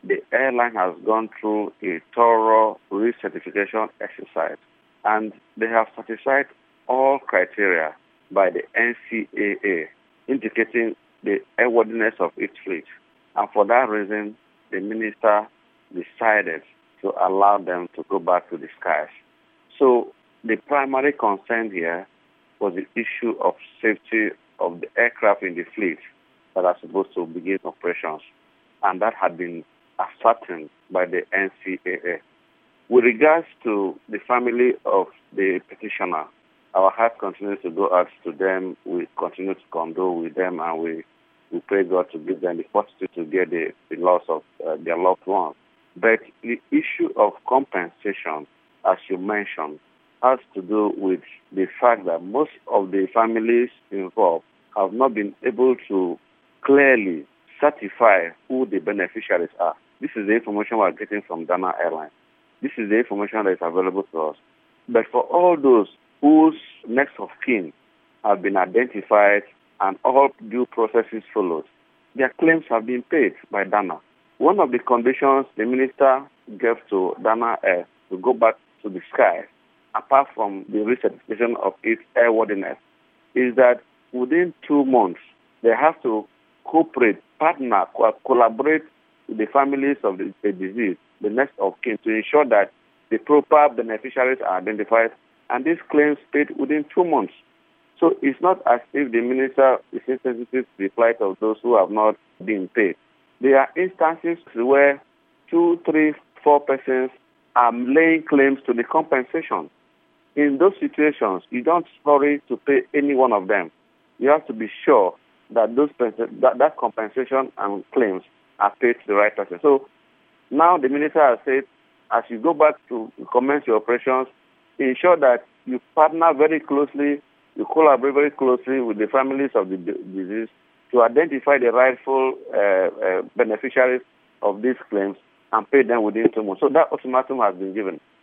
the airline has gone through a thorough recertification exercise, and they have satisfied all criteria by the NCAA, indicating the airworthiness of its fleet. And for that reason, the minister decided to allow them to go back to the skies. So the primary concern here was the issue of safety of the aircraft in the fleet that are supposed to begin operations, and that had been ascertained by the NCAA. With regards to the family of the petitioner, our heart continues to go out to them. We continue to condole with them, and we pray God to give them the fortitude to get the loss of their loved ones. But the issue of compensation, as you mentioned, has to do with the fact that most of the families involved have not been able to clearly certify who the beneficiaries are. This is the information we are getting from Dana Airlines. This is the information that is available to us. But for all those whose next of kin have been identified and all due processes followed, their claims have been paid by Dana. One of the conditions the minister gave to Dana Air to go back to the sky, apart from the recertification of its airworthiness, is that within 2 months, they have to cooperate, partner, collaborate with the families of the deceased, the next of kin, to ensure that the proper beneficiaries are identified and these claims paid within 2 months. So it's not as if the minister is insensitive to the plight of those who have not been paid. There are instances where 2, 3, 4 persons are laying claims to the compensation. In those situations, you don't hurry to pay any one of them. You have to be sure that that compensation and claims are paid to the right person. So now the minister has said, as you go back to commence your operations, ensure that you partner very closely, you collaborate very closely with the families of the deceased to identify the rightful beneficiaries of these claims and pay them within 2 months. So that ultimatum has been given.